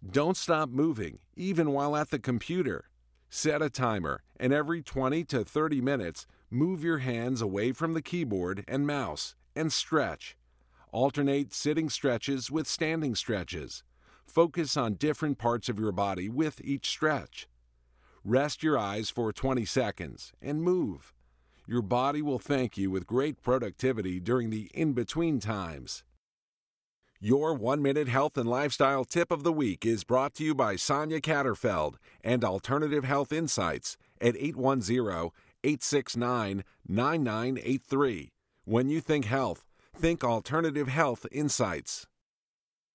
Don't stop moving, even while at the computer. Set a timer, and every 20 to 30 minutes, move your hands away from the keyboard and mouse and stretch. Alternate sitting stretches with standing stretches. Focus on different parts of your body with each stretch. Rest your eyes for 20 seconds and move. Your body will thank you with great productivity during the in-between times. Your 1-minute health and lifestyle tip of the week is brought to you by Sonia Catterfeld and Alternative Health Insights at 810-869-9983. When you think health, think Alternative Health Insights.